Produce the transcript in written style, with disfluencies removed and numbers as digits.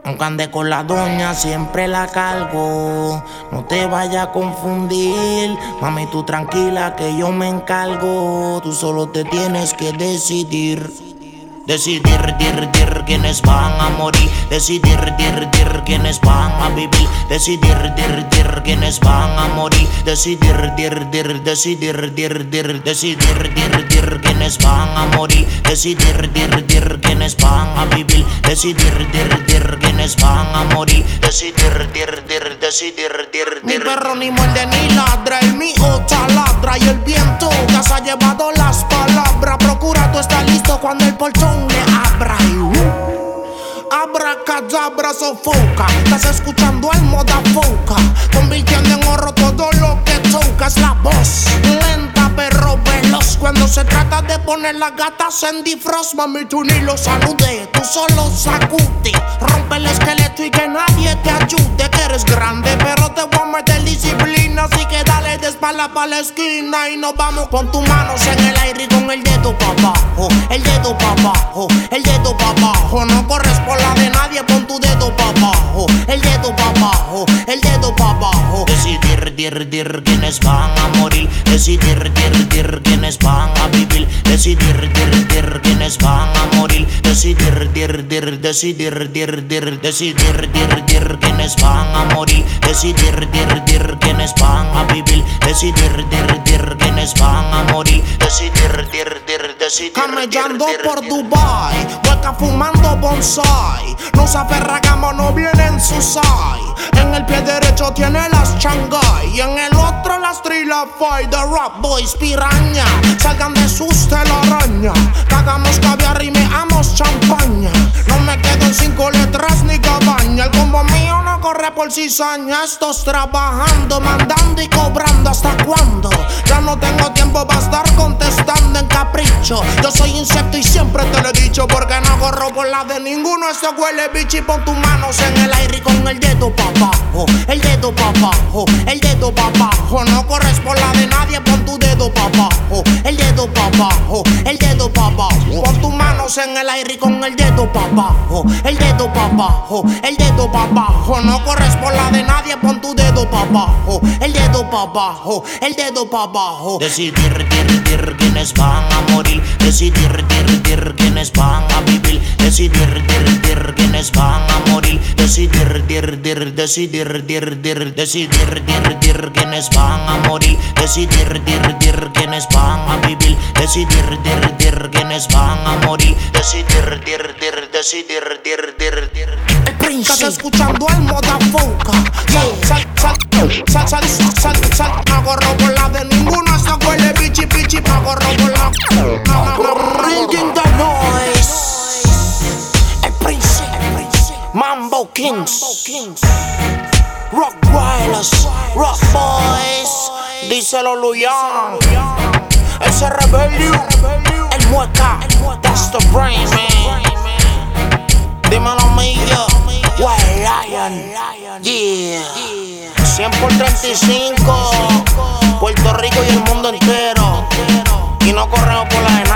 Aunque ande con la doña, siempre la cargo. No te vayas a confundir. Mami, tú tranquila que yo me encargo. Tú solo te tienes que decidir. Decidir, quiénes van a morir. Decidir, quiénes van a vivir. Decidir, quiénes van a morir. Decidir, decidir, quiénes van a morir. Decidir, quiénes van a vivir. Decidir, quiénes van a morir. Decidir. Mi perro ni muerde ni ladra, el mío taladra y el viento ya se ha llevado las palabras. Procura tú estar listo cuando el portón le abra. Abracadabra sofoca. Estás escuchando al Modafoca, convirtiendo en oro todo lo que toca. Es la voz lenta pero veloz cuando se trata de poner las gatas en defrost. Mami, tú ni lo saludes, tú solo sacude. Rompe el esqueleto y que nadie te ayude. Que eres grande pero te voy a meter disciplina. Así que dale de espalda pa' la esquina. Y nos vamos con tus manos en el aire y con el dedo pa' abajo. El dedo pa' abajo, el dedo pa' abajo. No corres por la de nadie, pon tu dedo pa' abajo. El dedo pa' abajo, el dedo pa' abajo. Decidir, quiénes van a morir. Decidir, quiénes van a vivir. Decidir, quiénes van a morir. Decidir, quiénes van a morir. Decidir, quiénes van a vivir. Decidir, quiénes van a morir. Decidir. Camellando por Dubai, hueca fumando bonsai. Nos aferragamos, no viene en su sai. En el pie derecho tiene las Shanghai y en el otro las Trilafy. The Rap Boys piraña, salgan de sus telaraña. Cagamos caviar y meamos champaña. No me quedo en 5 letras ni cabaña. El combo mío no corre por cizaña. Estos trabajando, mandando y cobrando. ¿Hasta cuándo? Ya no tengo tiempo para estar contestando en capricho. Yo soy insecto y siempre te lo he dicho, porque no corro por la de ninguno. Esto huele bicho y pon tus manos en el aire y con el dedo pa' abajo. El dedo pa' abajo, el dedo pa' abajo. No corres por la de nadie, pon tu dedo pa' abajo. El dedo pa' abajo, el dedo pa' abajo. Pon tus manos en el aire y con el dedo pa' abajo. El dedo pa' abajo, el dedo pa' abajo. No corres por la de nadie, pon tu dedo pa' abajo. El dedo pa' abajo, el dedo pa' abajo. Decidir, quiénes van a morir. Decidir, quiénes van a vivir. Decidir, quiénes van a morir. Decidir, quiénes van a morir. Decidir, quiénes van a vivir. Decidir, quiénes van a morir. Decidir. El Prince. Estás escuchando al Modafoca. Sal, no corro por la de ninguno. Esa huele pichi, no corro por la. Bringing the noise. El Prince. Mambo Kings. Rock Wireless, Rock Boys. Díselo Luyan. Ese rebelio, el mueca. That's the brain, man. Dímelo mío, White Lion. Yeah. 100 por 35. Puerto Rico y el mundo entero. Y no corremos por la